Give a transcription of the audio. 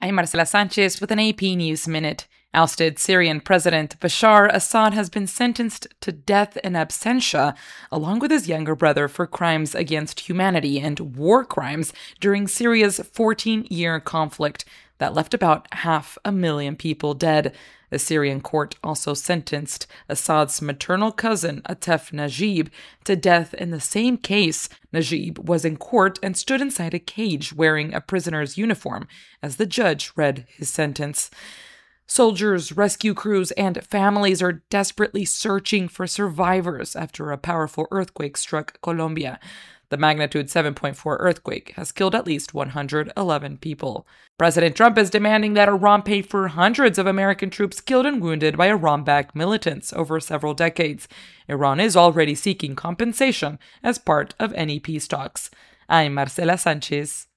I'm Marcela Sanchez with an AP News Minute. Ousted Syrian President Bashar Assad has been sentenced to death in absentia, along with his younger brother, for crimes against humanity and war crimes during Syria's 14-year conflict that left about 500,000 people dead. The Syrian court also sentenced Assad's maternal cousin, Atef Najib, to death in the same case. Najib was in court and stood inside a cage wearing a prisoner's uniform as the judge read his sentence. Soldiers, rescue crews, and families are desperately searching for survivors after a powerful earthquake struck Colombia. The magnitude 7.4 earthquake has killed at least 111 people. President Trump is demanding that Iran pay for hundreds of American troops killed and wounded by Iran-backed militants over several decades. Iran is already seeking compensation as part of any peace talks. I'm Marcela Sanchez.